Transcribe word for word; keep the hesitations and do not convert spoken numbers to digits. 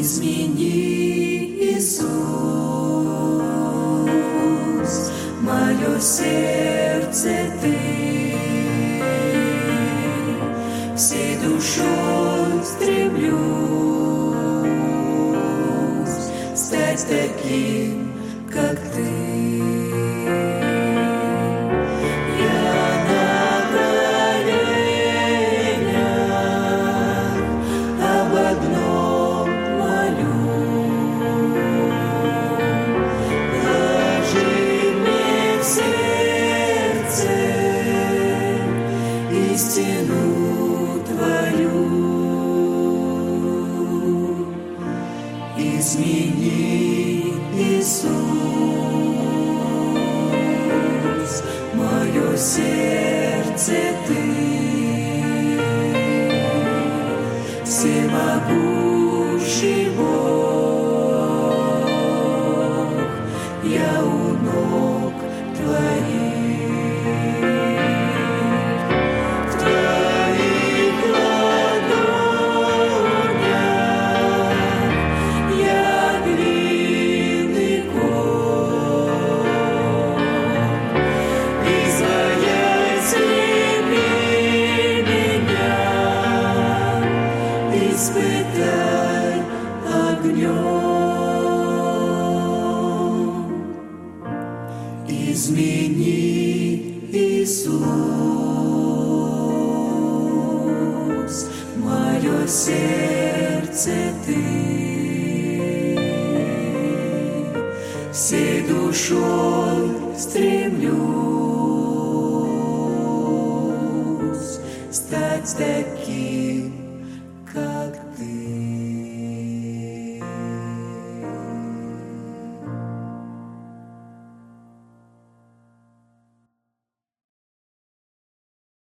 Измени, Иисус, мое сердце Ты, всей душой стремлюсь стать таким, как Ты. Истину Твою измени, Иисус, мое сердце Ты, всемогущий Бог, я у ног Твоих. Испытай огнем, измени, Иисус, мое сердце Ты, всей душой стремлюсь стать таким, как